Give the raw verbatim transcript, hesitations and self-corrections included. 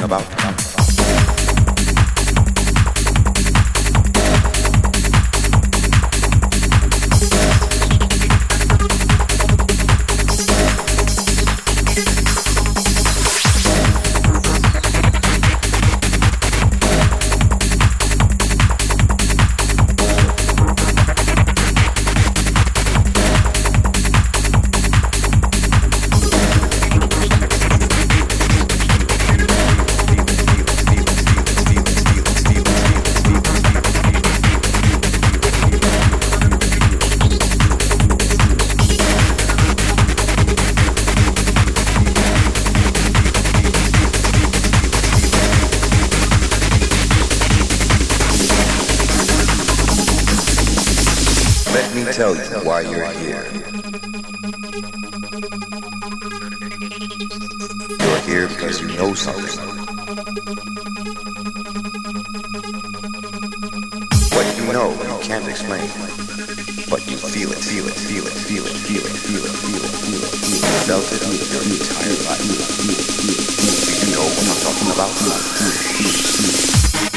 about? Tell you why you're here. You're here because you know something. What you know, you can't explain. But you feel it, feel it, feel it, feel it, feel it, feel it, feel it, feel it, feel it. You felt it your entire life. Do you know what I'm talking about?